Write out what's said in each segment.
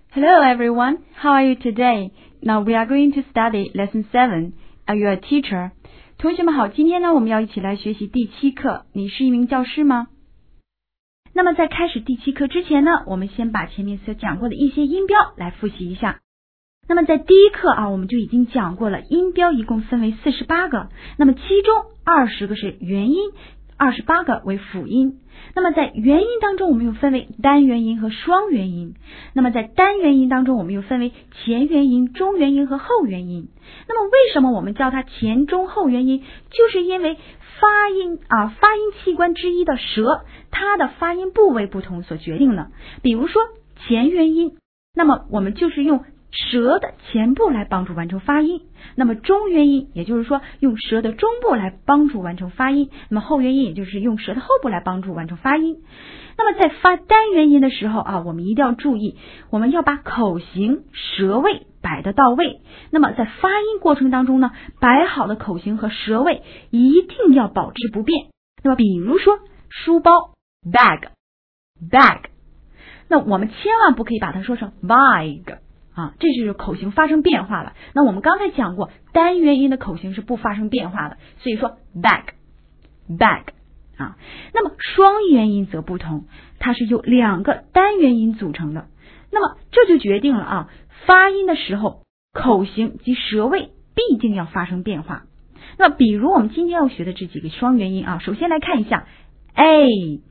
Hello everyone, how are you today? Now we are going to study lesson 7. Are you a teacher? 同学们好，今天呢我们要一起来学习第7课，你是一名教师吗？那么在开始第7课之前呢，我们先把前面所讲过的一些音标来复习一下。那么在第1课我们就已经讲过了，音标一共分为48个，那么其中20个是元音，28个为辅音。那么在元音当中，我们又分为单元音和双元音。那么在单元音当中，我们又分为前元音、中元音和后元音。那么为什么我们叫它前中后元音？就是因为发音器官之一的舌，它的发音部位不同所决定的。比如说前元音，那么我们就是用舌的前部来帮助完成发音，那么中元音也就是说用舌的中部来帮助完成发音，那么后元音也就是用舌的后部来帮助完成发音。那么在发单元音的时候我们一定要注意，我们要把口型舌位摆得到位。那么在发音过程当中呢，摆好的口型和舌位一定要保持不变。那么比如说书包 bag， 那我们千万不可以把它说成 bag，这就是口型发生变化了。那我们刚才讲过，单元音的口型是不发生变化的，所以说 bag。那么双元音则不同，它是由2个单元音组成的。那么这就决定了发音的时候，口型及舌位必定要发生变化。那么比如我们今天要学的这几个双元音首先来看一下 a。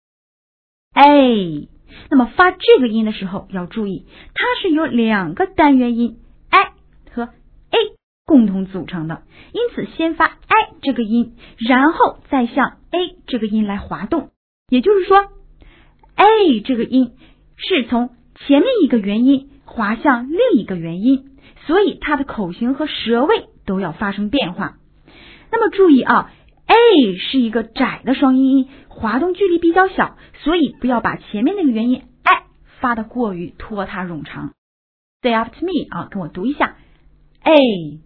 那么发这个音的时候要注意，它是由2个单元音 i 和 a 共同组成的，因此先发 i 这个音，然后再向 a 这个音来滑动。也就是说 a 这个音是从前面一个元音滑向另一个元音，所以它的口型和舌位都要发生变化。那么注意A 是一个窄的双音音，滑动距离比较小，所以不要把前面那个元音 I 发得过于拖沓冗长。Say after me 跟我读一下 A。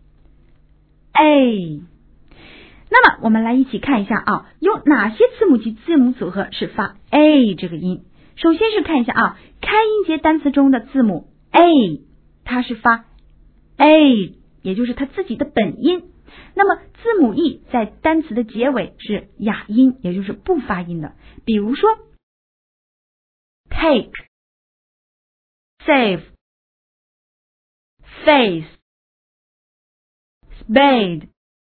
那么我们来一起看一下有哪些字母及字母组合是发 A 这个音。首先是看一下开音节单词中的字母 A， 它是发 A， 也就是它自己的本音。那么字母 E 在单词的结尾是哑音，也就是不发音的。比如说 take、 save、 face、 spade、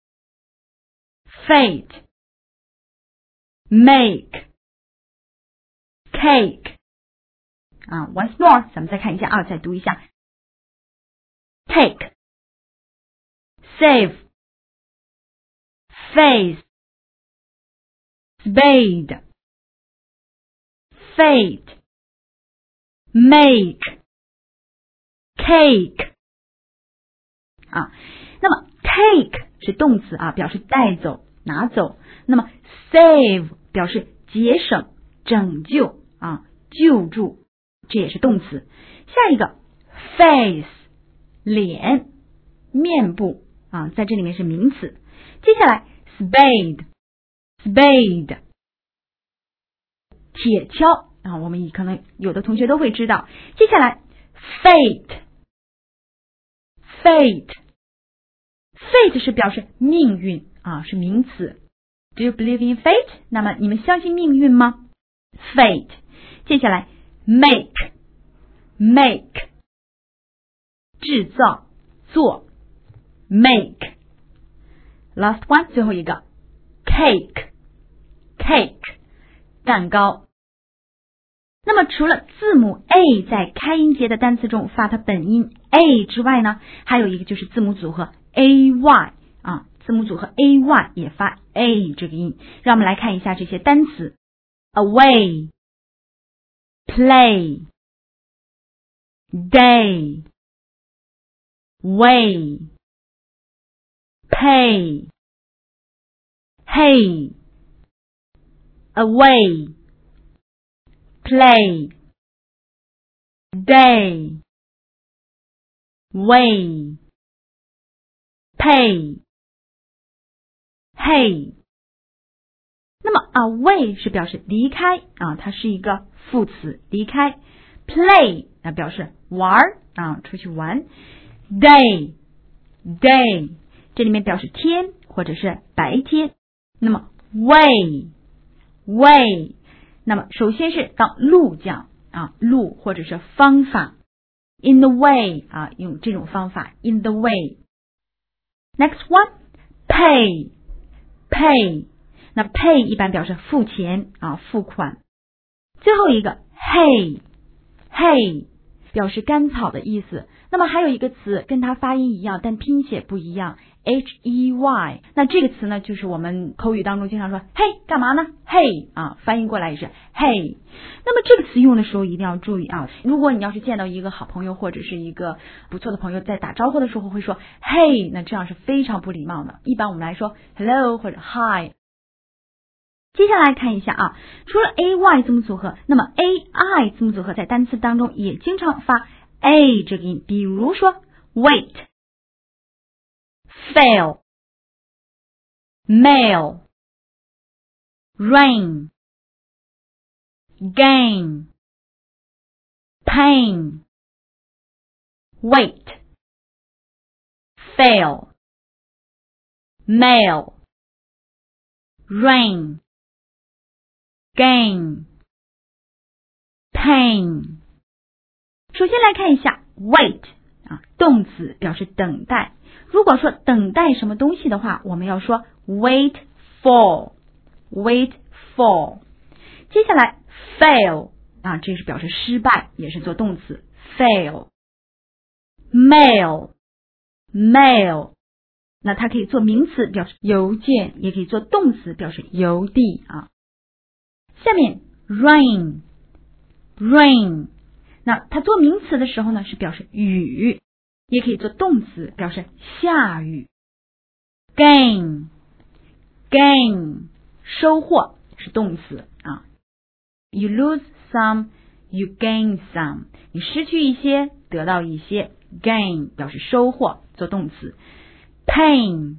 fate、 make、 cake。 once more 咱们再看一下再读一下 take、 save、 face、 spade、 fate、 make、 cake。 那么 take 是动词表示带走拿走，那么 save 表示节省拯救救助，这也是动词。下一个 face 脸面部在这里面是名词。接下来spade 铁锹我们可能有的同学都会知道。接下来 fate 是表示命运是名词。 Do you believe in fate？ 那么你们相信命运吗？ fate。 接下来 make 制造做 make。 Last one 最后一个 cake 蛋糕。那么除了字母 A 在开音节的单词中发它本音 A 之外呢，还有一个就是字母组合 AY 字母组合 AY 也发 A 这个音。让我们来看一下这些单词 away、 play、 day、 way、 pay、 hey。 away、 play、 day、 way、 pay、 hey。 那么 away 是表示离开它是一个副词离开。 play 那表示玩啊，出去玩。day 这里面表示天或者是白天。那么 way 那么首先是当路讲啊，路或者是方法。in the way 啊，用这种方法 in the way。 next one pay 那 pay 一般表示付钱啊，付款。最后一个 hay 表示甘草的意思。那么还有一个词跟它发音一样，但拼写不一样 hey。 那这个词呢，就是我们口语当中经常说嘿干嘛呢 hey 啊，翻译过来也是 hey。 那么这个词用的时候一定要注意啊，如果你要是见到一个好朋友或者是一个不错的朋友，在打招呼的时候会说 hey， 那这样是非常不礼貌的。一般我们来说 hello 或者 hi。接下来看一下啊，除了 ay 字母组合，那么 ai 字母组合在单词当中也经常发 a 这个音，比如说 wait fail mail rain gain pain wait fail mail rain gain pain。 首先来看一下 wait 啊，动词表示等待。如果说等待什么东西的话，我们要说 wait for。 接下来 fail 啊，这是表示失败，也是做动词 fail。 mail 那它可以做名词表示邮件，也可以做动词表示邮递啊。下面 rain 那它做名词的时候呢，是表示雨，也可以做动词表示下雨。gain 收获是动词啊。You lose some, you gain some， 你失去一些，得到一些。gain 表示收获，做动词。pain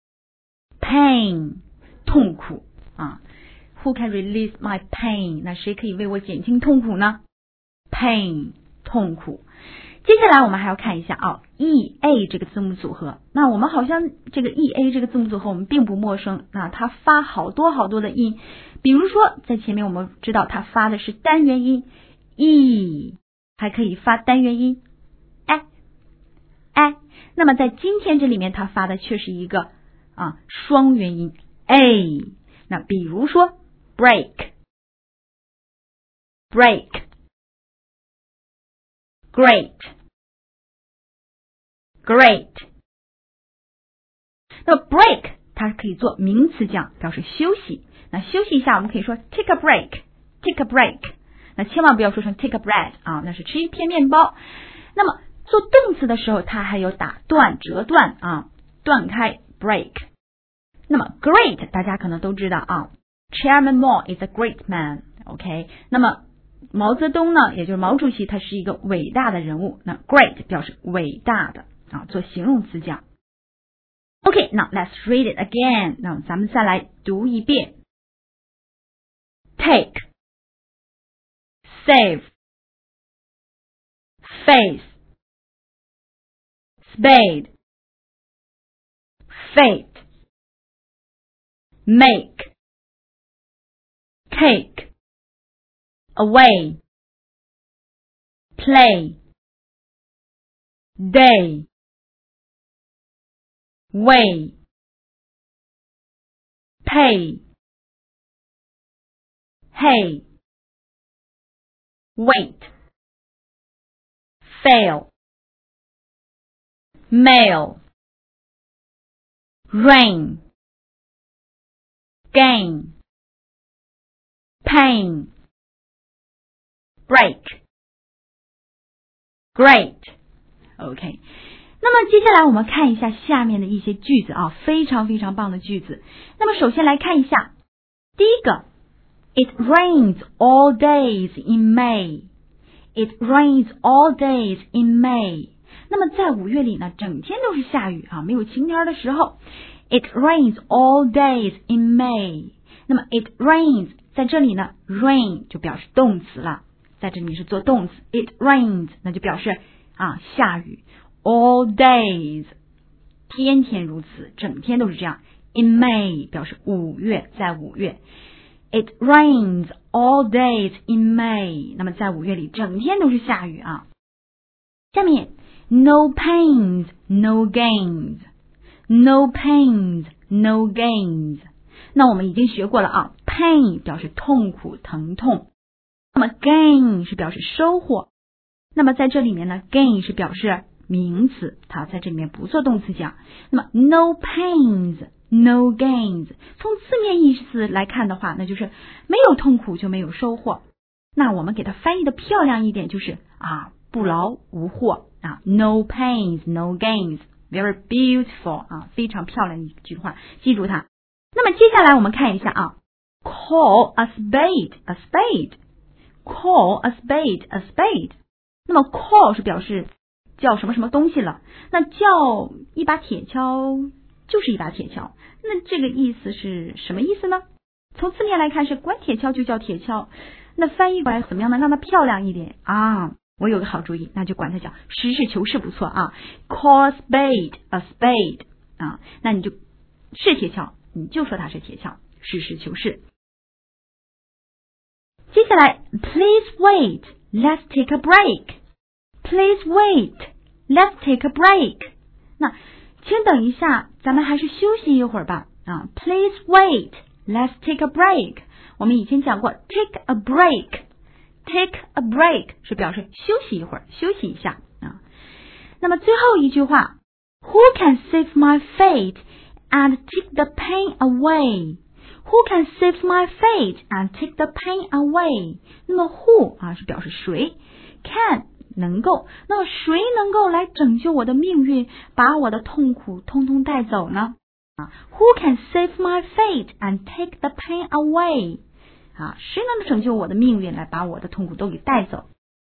痛苦啊。Who can release my pain？ 那谁可以为我减轻痛苦呢？ pain 痛苦。接下来我们还要看一下ea 这个字母组合。那我们好像这个 ea 这个字母组合我们并不陌生，那它发好多的音。比如说在前面我们知道它发的是单元音 e， 还可以发单元音 哎。那么在今天这里面它发的却是一个双元音 a。 那比如说 break great。 那 break 它可以做名词讲，表示休息。那休息一下我们可以说 take a break。 那千万不要说成 take a bread 啊，那是吃一片面包。那么做动词的时候它还有打断折断啊，断开 break。 那么 great 大家可能都知道啊， Chairman Mao is a great man。 OK， 那么毛泽东呢，也就是毛主席，他是一个伟大的人物。那 great 表示伟大的啊，做形容词讲。 OK， now let's read it again。 那咱们再来读一遍。 take save face spade fate make cake away play day way pay hey wait fail mail rain gain pain break great。 OK， 那么接下来我们看一下下面的一些句子啊，非常棒的句子。那么首先来看一下第一个 It rains all days in May。 It rains all days in May。 那么在5月里呢，整天都是下雨啊，没有晴天的时候。 It rains all days in May。 那么 it rains 在这里呢 rain 就表示动词了在这里面是做动词 ，it rains， 那就表示下雨 ，all days， 天天如此，整天都是这样。In May 表示5月，在5月 ，it rains all days in May， 那么在5月里整天都是下雨啊。下面 no pains no gains， no pains no gains， 那我们已经学过了pain 表示痛苦疼痛，那么 gain 是表示收获，那么在这里面呢 gain 是表示名词，它在这里面不做动词讲。那么 no pains no gains 从字面意思来看的话，那就是没有痛苦就没有收获。那我们给它翻译的漂亮一点，就是不劳无获no pains no gains， very beautiful 非常漂亮一句话，记住它。那么接下来我们看一下call a spade a spade， call a spade a spade， 那么 call 是表示叫什么什么东西了，那叫一把铁锹就是一把铁锹，那这个意思是什么意思呢？从字面来看是管铁锹就叫铁锹，那翻译过来怎么样呢？让它漂亮一点我有个好主意，那就管它叫实事求是，不错call a spade a spade 那你就是铁锹，你就说它是铁锹，实事求是。接下来 please wait let's take a break， please wait let's take a break， 那请等一下，咱们还是休息一会儿吧please wait let's take a break， 我们以前讲过 take a break， take a break 是表示休息一会儿，休息一下那么最后一句话 Who can save my fate and take the pain away， Who can save my fate and take the pain away， 那么 who 是表示谁， can 能够，那么谁能够来拯救我的命运，把我的痛苦通通带走呢？Who can save my fate and take the pain away？ 谁能拯救我的命运，来把我的痛苦都给带走？